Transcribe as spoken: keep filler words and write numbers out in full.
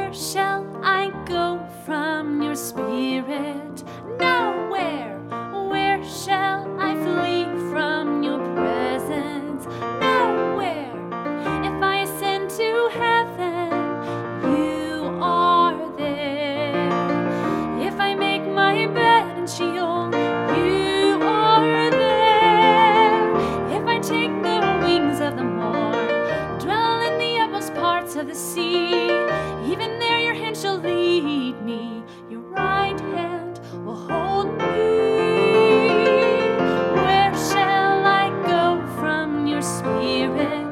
Where shall I go from your spirit? Nowhere. Where shall I flee from your presence? Nowhere. If I ascend to heaven, you are there. If I make my bed in Sheol, you are there. If I take the wings of the morn, dwell in the utmost parts of the sea, even there your hand shall lead me, your right hand will hold me. Where shall I go from your spirit?